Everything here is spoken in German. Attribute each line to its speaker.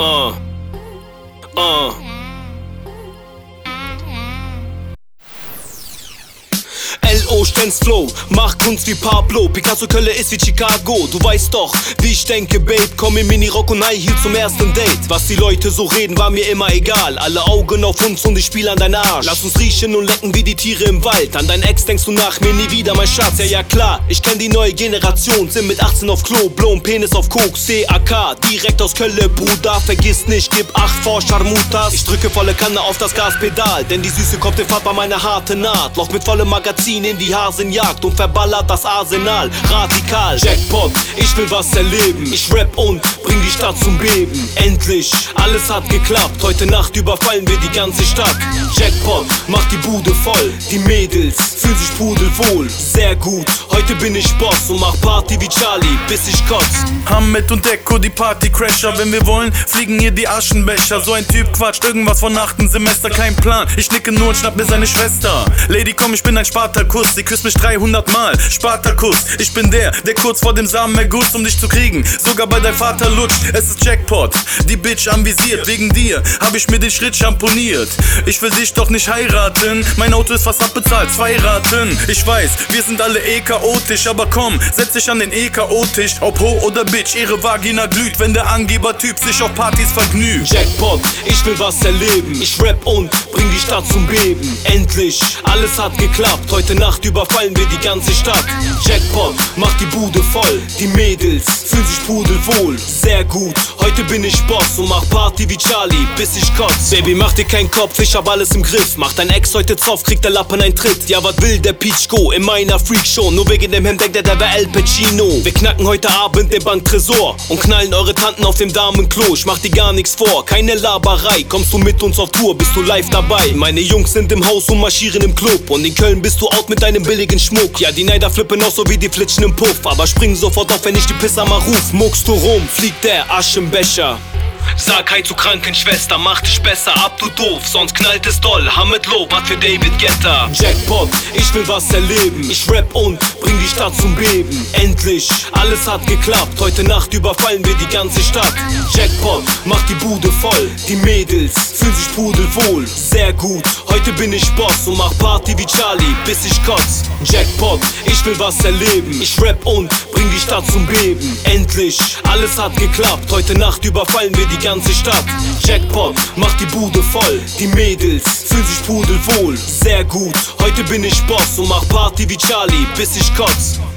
Speaker 1: L.O. Stenz Flow, mach Kunst wie Pablo. Picasso Kölle ist wie Chicago. Du weißt doch, wie ich denke, Babe. Komm in Minirock und High Heel zum ersten Date. Was die Leute so reden, war mir immer egal. Alle Augen auf uns und ich spiel an deinen Arsch. Lass uns riechen und lecken wie die Tiere im Wald. An dein Ex denkst du nach mir nie wieder, mein Schatz. Ja klar, ich kenn die neue Generation. Sind mit 18 auf Klo, blown Penis auf Koks. CAK, direkt aus Kölle, Bruder. Vergiss nicht, gib 8 vor Scharmutas. Ich drücke volle Kanne auf das Gaspedal, denn die Süße kommt in Fahrt bei meiner harte Naht. Loch mit vollem Magazin in die Hasenjagd und verballert das Arsenal. Radikal, Jackpot, ich will was erleben. Ich rap und bring die Stadt zum Beben. Endlich, alles hat geklappt. Heute Nacht überfallen wir die ganze Stadt. Jackpot, macht die Bude voll. Die Mädels fühlen sich pudelwohl. Sehr gut, heute bin ich Boss und mach Party wie Charlie, bis ich kotz.
Speaker 2: Hamid und Deko, die Partycrasher. Wenn wir wollen, fliegen hier die Aschenbecher. So ein Typ quatscht irgendwas von 8. Semester, kein Plan. Ich nicke nur und schnapp mir seine Schwester. Lady, komm, ich bin ein Spartakus. Sie küsst mich 300 Mal. Spartakus, ich bin der kurz vor dem Samenerguss, um dich zu kriegen. Sogar bei deinem Vater lutscht. Es ist Jackpot, die Bitch anvisiert. Wegen dir hab ich mir den Schritt schamponiert. Ich will dich doch nicht heiraten. Mein Auto ist fast abbezahlt, 2 Raten. Ich weiß, wir sind alle chaotisch, aber komm, setz dich an den chaotisch. Ob Ho oder Bitch, ihre Vagina glüht, wenn der Angebertyp sich auf Partys vergnügt.
Speaker 1: Jackpot, ich will was erleben. Ich rap und bring die Stadt zum Beben. Endlich, alles hat geklappt. Heute Nacht überfallen wir die ganze Stadt. Jackpot, macht die Bude voll. Die Mädels fühlen sich pudelwohl. Sehr gut, heute bin ich Boss und mach Party wie Charlie, bis ich kotz. Baby, mach dir keinen Kopf, ich hab alles im Griff. Macht dein Ex heute Zoff, kriegt der Lappen einen Tritt. Ja, was will der Pichko in meiner Freakshow? Nur wegen dem Hemd denkt der wär El Pacino. Wir knacken heute Abend den Banktresor und knallen eure Tanten auf dem Damenklo. Ich mach dir gar nichts vor, keine Laberei. Kommst du mit uns auf Tour, bist du live dabei. Meine Jungs sind im Haus und marschieren im Club. Und in Köln bist du out mit deinem billigen Schmuck. Ja, die Neider flippen auch so wie die Flitschen im Puff. Aber springen sofort auf, wenn ich die Pisser mal ruf. Muckst du rum, fliegt der Aschenbecher. Sag hi zu Krankenschwester, mach dich besser ab, du doof, sonst knallt es doll. Hamid Lob hat für David Guetta. Jackpot, ich will was erleben. Ich rap und bring die Stadt zum Beben. Endlich, alles hat geklappt. Heute Nacht überfallen wir die ganze Stadt. Jackpot, macht die Bude voll. Die Mädels fühlen sich pudelwohl. Sehr gut, heute bin ich Boss und mach Party wie Charlie, bis ich kotz. Jackpot, ich will was erleben. Ich rap und bring die Stadt zum Beben. Endlich, alles hat geklappt. Heute Nacht überfallen wir die ganze Stadt. Jackpot, macht die Bude voll. Die Mädels fühlen sich pudelwohl. Sehr gut, heute bin ich Boss und mach Party wie Charlie, bis ich kotz.